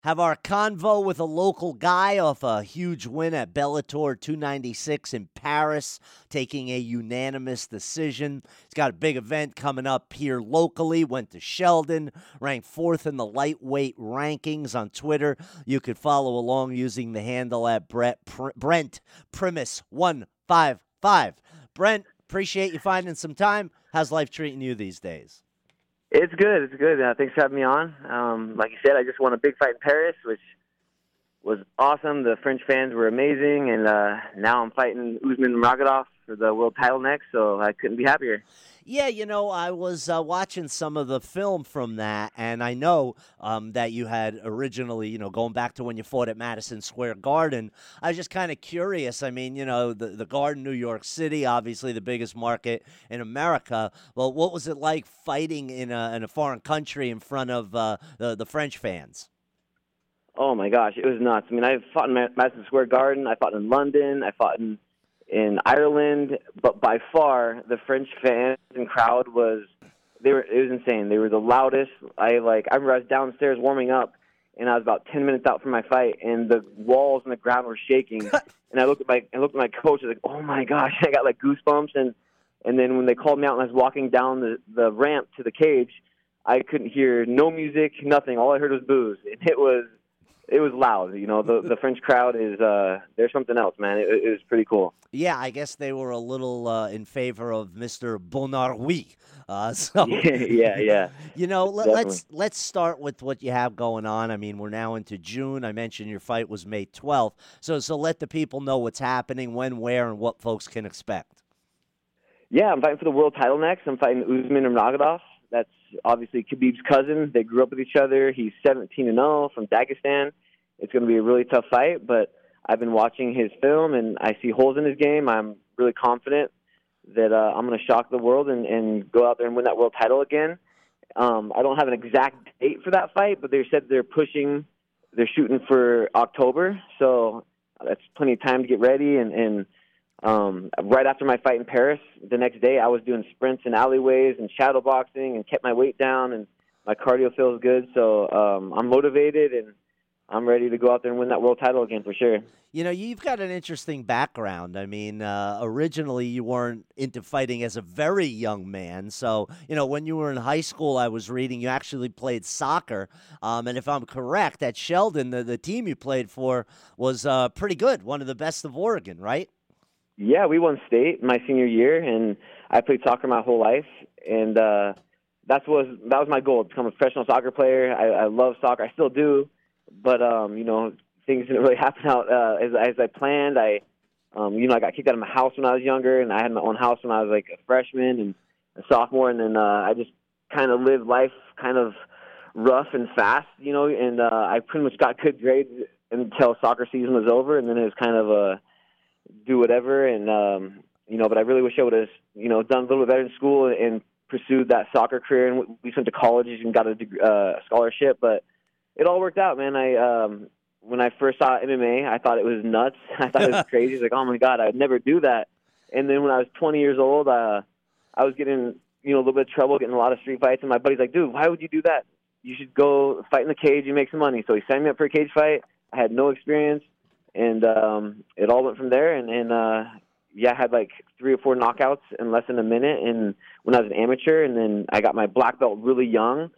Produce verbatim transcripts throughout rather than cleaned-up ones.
Have our convo with a local guy off a huge win at Bellator two ninety-six in Paris, taking a unanimous decision. He's got a big event coming up here locally. Went to Sheldon, ranked fourth in the lightweight rankings on Twitter. You could follow along using the handle at Brett, Brent Primus one five five. Brent, appreciate you finding some time. How's life treating you these days? It's good. It's good. Uh, thanks for having me on. Um, like you said, I just won a big fight in Paris, which was awesome. The French fans were amazing, and uh, now I'm fighting Usman Nurmagomedov for the world title next, so I couldn't be happier. Yeah, you know, I was uh, watching some of the film from that, and I know um, that you had originally, you know, going back to when you fought at Madison Square Garden. I was just kind of curious. I mean, you know, the, the Garden, New York City, obviously the biggest market in America. Well, what was it like fighting in a, in a foreign country in front of uh, the, the French fans? Oh, my gosh, it was nuts. I mean, I fought in Madison Square Garden. I fought in London. I fought in in Ireland, but by far the French fans and crowd was they were it was insane. They were the loudest. I like I remember I was downstairs warming up, and I was about ten minutes out from my fight, and the walls and the ground were shaking. And I looked at my I looked at my coach. I was like, oh my gosh, I got like goosebumps. And and then when they called me out and I was walking down the the ramp to the cage, I couldn't hear no music, nothing. All I heard was boos, and it was. It was loud, you know. The the French crowd is uh, there's something else, man. It, it was pretty cool. Yeah, I guess they were a little uh, in favor of Mister Bonarui. Uh, so yeah, yeah. You know, let, let's let's start with what you have going on. I mean, we're now into June. I mentioned your fight was May twelfth. So so let the people know what's happening, when, where, and what folks can expect. Yeah, I'm fighting for the world title next. I'm fighting Usman Nurmagomedov. That's obviously Khabib's cousin. They grew up with each other. He's seventeen and oh from Dagestan. It's going to be a really tough fight, but I've been watching his film, and I see holes in his game. I'm really confident that uh, I'm going to shock the world and, and go out there and win that world title again. Um, I don't have an exact date for that fight, but they said they're pushing, they're shooting for October, so that's plenty of time to get ready. And, and um, right after my fight in Paris, the next day I was doing sprints in alleyways and shadow boxing and kept my weight down, and my cardio feels good, so um, I'm motivated and I'm ready to go out there and win that world title again for sure. You know, you've got an interesting background. I mean, uh, originally you weren't into fighting as a very young man. So, you know, when you were in high school, I was reading you actually played soccer. Um, and if I'm correct, at Sheldon, the, the team you played for was uh, pretty good, one of the best of Oregon, right? Yeah, we won state my senior year, and I played soccer my whole life. And uh, that was that was my goal, to become a professional soccer player. I, I love soccer. I still do. But, um, you know, things didn't really happen out uh, as, as I planned. I, um, you know, I got kicked out of my house when I was younger, and I had my own house when I was, like, a freshman and a sophomore. And then uh, I just kind of lived life kind of rough and fast, you know, and uh, I pretty much got good grades until soccer season was over. And then it was kind of a do whatever. And, um, you know, but I really wish I would have, you know, done a little bit better in school and pursued that soccer career. And we went to college and got a degree, uh, scholarship. But it all worked out, man. I um, when I first saw M M A, I thought it was nuts. I thought it was crazy. It's like, oh my God, I would never do that. And then when I was twenty years old, uh, I was getting you know a little bit of trouble, getting a lot of street fights. And my buddy's like, dude, why would you do that? You should go fight in the cage. You make some money. So he signed me up for a cage fight. I had no experience, and um, it all went from there. And, and uh, yeah, I had like three or four knockouts in less than a minute. And when I was an amateur, and then I got my black belt really young.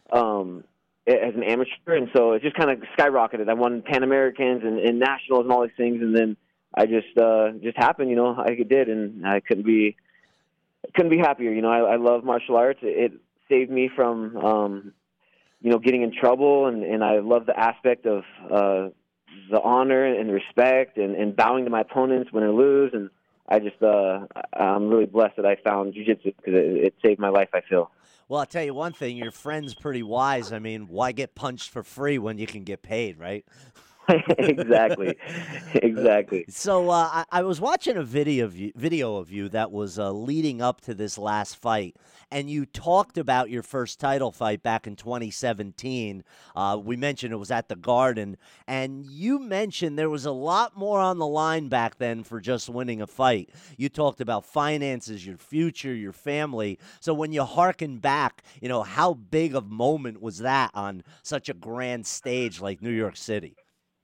Um, as an amateur, and so it just kind of skyrocketed. I won Pan Americans and, and nationals and all these things, and then I just uh, just happened, you know, like it did, and I couldn't be couldn't be happier. You know, I, I love martial arts. It, it saved me from, um, you know, getting in trouble, and, and I love the aspect of uh, the honor and respect and, and bowing to my opponents, win or lose, and I just uh, I'm really blessed that I found jiu-jitsu because it, it saved my life, I feel. Well, I'll tell you one thing, your friend's pretty wise. I mean, why get punched for free when you can get paid, right? exactly, exactly. So uh, I, I was watching a video of you, video of you that was uh, leading up to this last fight, and you talked about your first title fight back in twenty seventeen. Uh, we mentioned it was at the Garden, and you mentioned there was a lot more on the line back then for just winning a fight. You talked about finances, your future, your family. So when you hearken back, you know, how big of a moment was that on such a grand stage like New York City?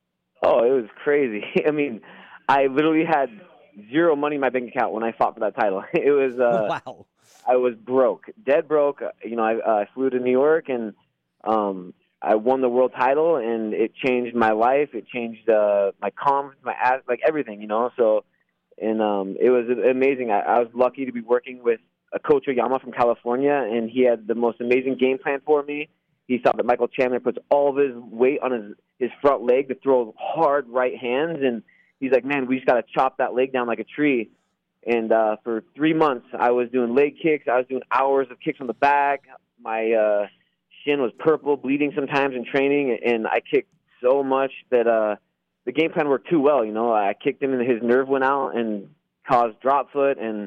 Oh, it was crazy. I mean, I literally had zero money in my bank account when I fought for that title. It was uh, Wow. I was broke, dead broke. You know, I, uh, I flew to New York and um, I won the world title, and it changed my life. It changed uh, my comms, my ass, like everything. You know, so and um, it was amazing. I, I was lucky to be working with a coach Oyama from California, and he had the most amazing game plan for me. He saw that Michael Chandler puts all of his weight on his, his front leg to throw hard right hands, and he's like, man, we just got to chop that leg down like a tree. And uh, for three months, I was doing leg kicks. I was doing hours of kicks on the back. My uh, shin was purple, bleeding sometimes in training, and I kicked so much that uh, the game plan worked too well. You know, I kicked him, and his nerve went out and caused drop foot, and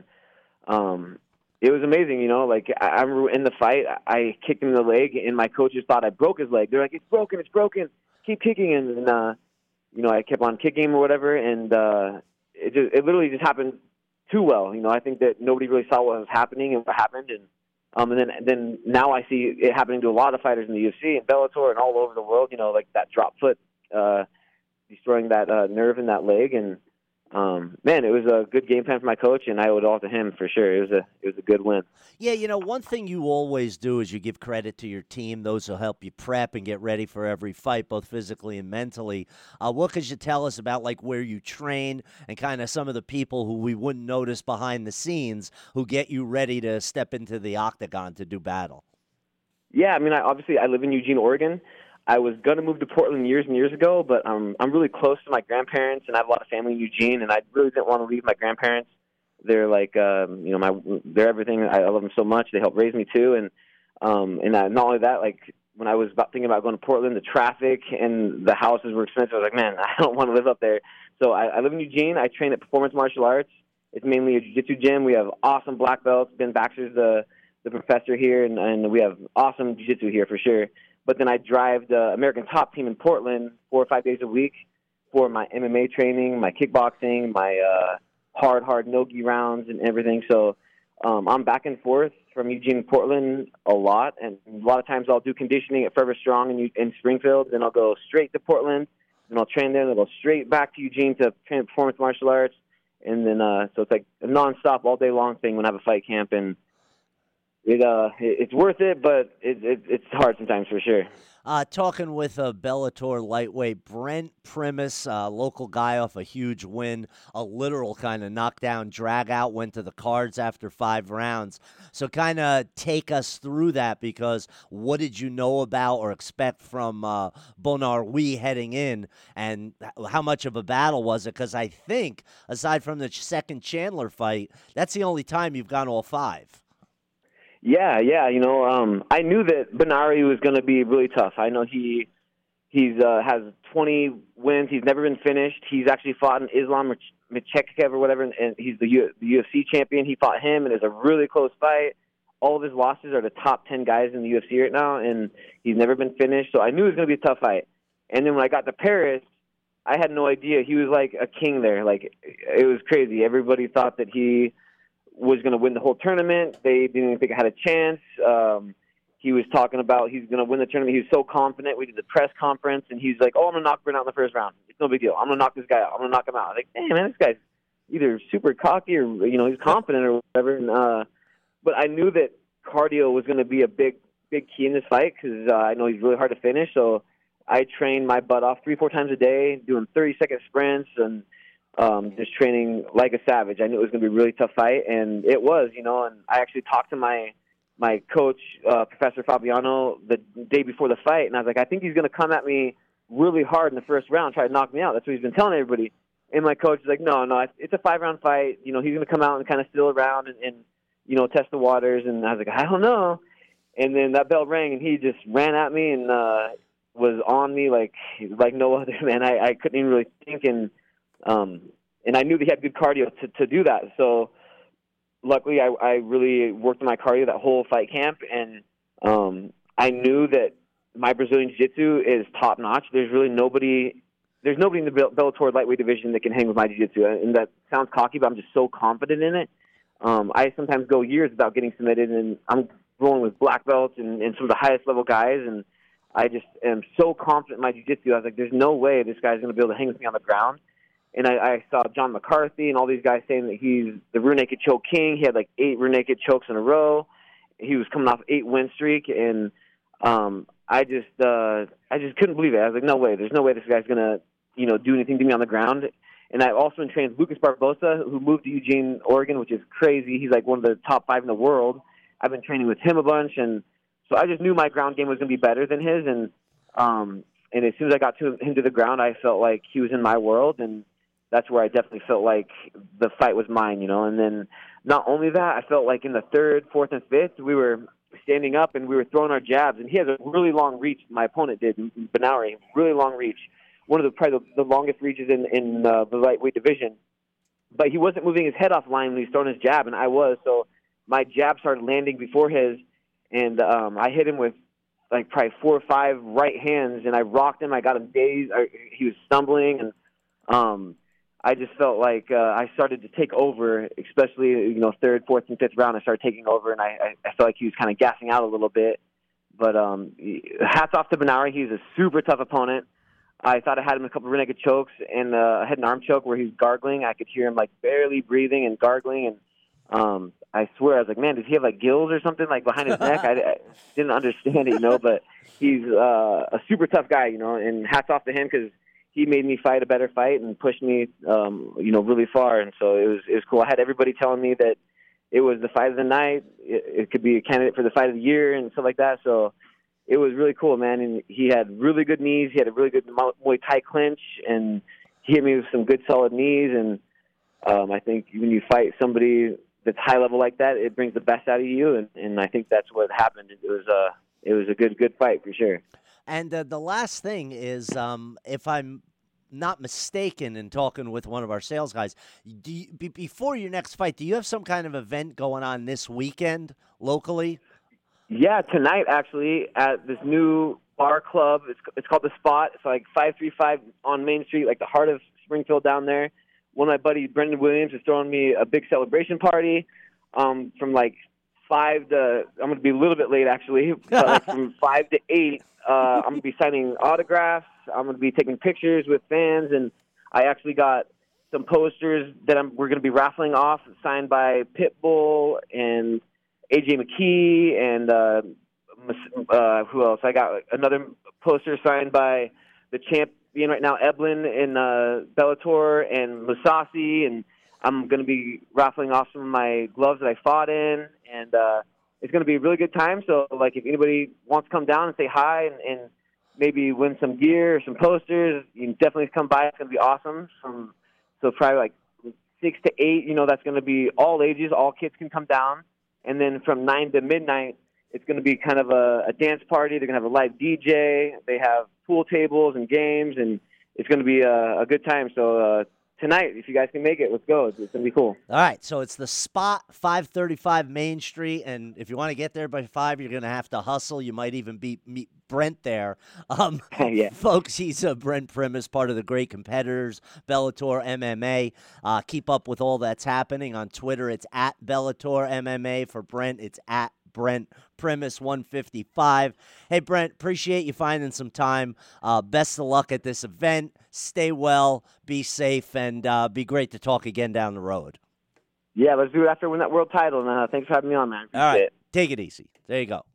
um, it was amazing. You know, like I, I remember in the fight, I kicked him in the leg, and my coaches thought I broke his leg. They're like, "It's broken, it's broken. Keep kicking," and, and uh, you know, I kept on kicking him or whatever, and uh, it just it literally just happened too well. You know, I think that nobody really saw what was happening and what happened, and um, and then then now I see it happening to a lot of fighters in the U F C and Bellator and all over the world. You know, like that drop foot, uh, destroying that uh, nerve in that leg, and um, man, it was a good game plan for my coach, and I owe it all to him for sure. It was a it was a good win. Yeah, you know, one thing you always do is you give credit to your team. Those will help you prep and get ready for every fight, both physically and mentally. Uh, what could you tell us about, like, where you train and kind of some of the people who we wouldn't notice behind the scenes who get you ready to step into the octagon to do battle? Yeah, I mean, I, obviously, I live in Eugene, Oregon. I was going to move to Portland years and years ago, but um, I'm really close to my grandparents, and I have a lot of family in Eugene, and I really didn't want to leave my grandparents. They're like, um, you know, my they're everything. I, I love them so much. They helped raise me too, and um, and uh, not only that, like when I was about thinking about going to Portland, the traffic and the houses were expensive. I was like, man, I don't want to live up there. So I, I live in Eugene. I train at Performance Martial Arts. It's mainly a jiu-jitsu gym. We have awesome black belts. Ben Baxter's the the professor here, and, and we have awesome jiu-jitsu here for sure. But then I drive the American Top Team in Portland four or five days a week for my M M A training, my kickboxing, my uh, hard, hard no-gi rounds and everything. So um, I'm back and forth from Eugene to Portland a lot. And a lot of times I'll do conditioning at Forever Strong in, in Springfield. Then I'll go straight to Portland, and I'll train there. And I'll go straight back to Eugene to train at Performance Martial Arts. And then uh, so it's like a nonstop, all-day-long thing when I have a fight camp. And It uh, it's worth it, but it, it it's hard sometimes for sure. Uh, talking with a Bellator lightweight, Brent Primus, uh, local guy off a huge win, a literal kind of knockdown, drag out, went to the cards after five rounds. So kind of take us through that, because what did you know about or expect from uh, Bonarwi heading in, and how much of a battle was it? Because I think, aside from the second Chandler fight, that's the only time you've gone all five. Yeah, yeah. You know, um, I knew that Bonari was going to be really tough. I know he he's uh, has twenty wins. He's never been finished. He's actually fought in Islam Makhachev or whatever, and he's the, U- the U F C champion. He fought him, and it was a really close fight. All of his losses are the top ten guys in the U F C right now, and he's never been finished. So I knew it was going to be a tough fight. And then when I got to Paris, I had no idea. He was like a king there. Like, it was crazy. Everybody thought that he was going to win the whole tournament. They didn't even think I had a chance. Um, he was talking about he's going to win the tournament. He was so confident. We did the press conference, and he's like, oh, I'm going to knock Brent out in the first round. It's no big deal. I'm going to knock this guy out. I'm going to knock him out. I was like, damn, man, this guy's either super cocky or, you know, he's confident or whatever. And, uh, but I knew that cardio was going to be a big, big key in this fight, because uh, I know he's really hard to finish. So I trained my butt off three, four times a day, doing thirty-second sprints and Um, just training like a savage. I knew it was going to be a really tough fight, and it was, you know, and I actually talked to my my coach, uh, Professor Fabiano, the day before the fight, and I was like, I think he's going to come at me really hard in the first round, try to knock me out. That's what he's been telling everybody. And my coach is like, no, no, it's a five-round fight. You know, he's going to come out and kind of still around and, and, you know, test the waters. And I was like, I don't know. And then that bell rang, and he just ran at me, and uh, was on me like like no other, man. I, I couldn't even really think, and um, and I knew that he had good cardio to, to do that. So luckily, I, I really worked on my cardio that whole fight camp, and um, I knew that my Brazilian Jiu-Jitsu is top notch. There's really nobody. There's nobody in the Bellator lightweight division that can hang with my Jiu-Jitsu, and that sounds cocky, but I'm just so confident in it. Um, I sometimes go years without getting submitted, and I'm rolling with black belts and, and some of the highest level guys, and I just am so confident in my Jiu-Jitsu. I was like, there's no way this guy's going to be able to hang with me on the ground. And I, I saw John McCarthy and all these guys saying that he's the rear naked choke king. He had like eight rear naked chokes in a row. He was coming off eight win streak, and um, I just uh, I just couldn't believe it. I was like, no way. There's no way this guy's going to you know do anything to me on the ground. And I also been trained Lucas Barbosa, who moved to Eugene, Oregon, which is crazy. He's like one of the top five in the world. I've been training with him a bunch, and so I just knew my ground game was going to be better than his. And um, and as soon as I got to him to the ground, I felt like he was in my world, and that's where I definitely felt like the fight was mine, you know. And then not only that, I felt like in the third, fourth, and fifth, we were standing up and we were throwing our jabs. And he has a really long reach. My opponent did, Benauri, really long reach. One of the probably the, the longest reaches in, in uh, the lightweight division. But he wasn't moving his head off line when he was throwing his jab, and I was. So my jab started landing before his, and um, I hit him with like probably four or five right hands, and I rocked him. I got him dazed. I, he was stumbling, and um, I just felt like uh, I started to take over, especially, you know, third, fourth, and fifth round. I started taking over, and I, I, I felt like he was kind of gassing out a little bit. But um, hats off to Benauri. He's a super tough opponent. I thought I had him a couple of renegade chokes and uh, I had an arm choke where he was gargling. I could hear him like barely breathing and gargling, and um, I swear I was like, man, does he have like gills or something like behind his neck? I, I didn't understand it, you know. But he's uh, a super tough guy, you know. And hats off to him because he made me fight a better fight and pushed me, um, you know, really far. And so it was it was cool. I had everybody telling me that it was the fight of the night. It, it could be a candidate for the fight of the year and stuff like that. So it was really cool, man. And he had really good knees. He had a really good Muay Thai clinch, and he hit me with some good solid knees. And um, I think when you fight somebody that's high level like that, it brings the best out of you. And, and I think that's what happened. It was a it was a good good fight for sure. And uh, the last thing is, um, if I'm not mistaken in talking with one of our sales guys, do you, be, before your next fight, do you have some kind of event going on this weekend locally? Yeah, tonight actually at this new bar club. It's it's called The Spot. It's like five three five on Main Street, like the heart of Springfield down there. One of my buddies, Brendan Williams, is throwing me a big celebration party um, from like five to, I'm going to be a little bit late actually, but like from five to eight, uh, I'm going to be signing autographs. I'm going to be taking pictures with fans, and I actually got some posters that I'm, we're going to be raffling off, signed by Pitbull and A J McKee, and uh, uh, who else? I got another poster signed by the champion right now, Eblin, in uh, Bellator, and Lasasi, and I'm going to be raffling off some of my gloves that I fought in, and uh, it's going to be a really good time. So, like, if anybody wants to come down and say hi and, and maybe win some gear or some posters, you can definitely come by. It's going to be awesome. From so probably like six to eight, you know, that's going to be all ages. All kids can come down. And then from nine to midnight, it's going to be kind of a, a dance party. They're going to have a live D J. They have pool tables and games, and it's going to be a, a good time. So uh, tonight, if you guys can make it, let's go. It's, it's going to be cool. All right, so it's The Spot, five thirty-five Main Street, and if you want to get there by five, you're going to have to hustle. You might even be, meet Brent there. Um, yeah. Folks, he's uh, Brent Primus, part of the great competitors, Bellator M M A. Uh, keep up with all that's happening on Twitter. It's at Bellator M M A. For Brent, it's at Brent Primus one fifty-five. Hey, Brent, appreciate you finding some time. Uh, best of luck at this event. Stay well, be safe, and uh, be great to talk again down the road. Yeah, let's do it after I win that world title. And uh, thanks for having me on, man. Appreciate All right, it. take it easy. There you go.